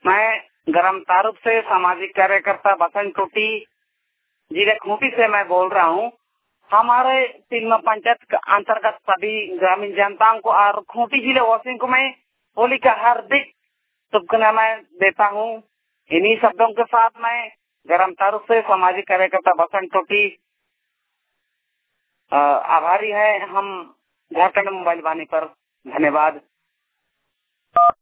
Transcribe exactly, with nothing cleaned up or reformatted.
मैं गरम तारुफ से सामाजिक कार्यकर्ता बसंत टोटी जिले खूंटी से मैं बोल रहा हूँ। हमारे तीन पंचायत के अंतर्गत सभी ग्रामीण जनताओं को और खूंटी जिले वासियों को मैं होली का हार्दिक शुभकामनाएं देता हूँ। इन्हीं शब्दों के साथ मैं गरम तारुफ से सामाजिक कार्यकर्ता बसंत टोटी आभारी है हम झारखंड मोबाइल वाणी पर। धन्यवाद।